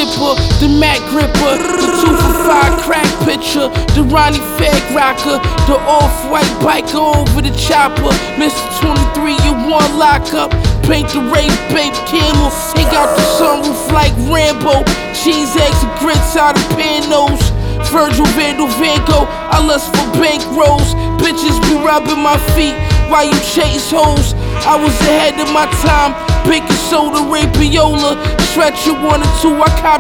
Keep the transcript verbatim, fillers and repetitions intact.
dipper, the Mac gripper, the two for five crack pitcher, the Ronnie Fag rocker, the off-white biker over the chopper, Mister twenty-three, you want lockup. Paint the rape babe camel, take out the sunroof like Rambo. Cheese, eggs, and grits out of panos. Virgil Vandal Van Gogh, I lust for bankrolls. Bitches be rubbing my feet while you chase hoes. I was ahead of my time, baking soda, rapiola. Stretch you one or two, I cop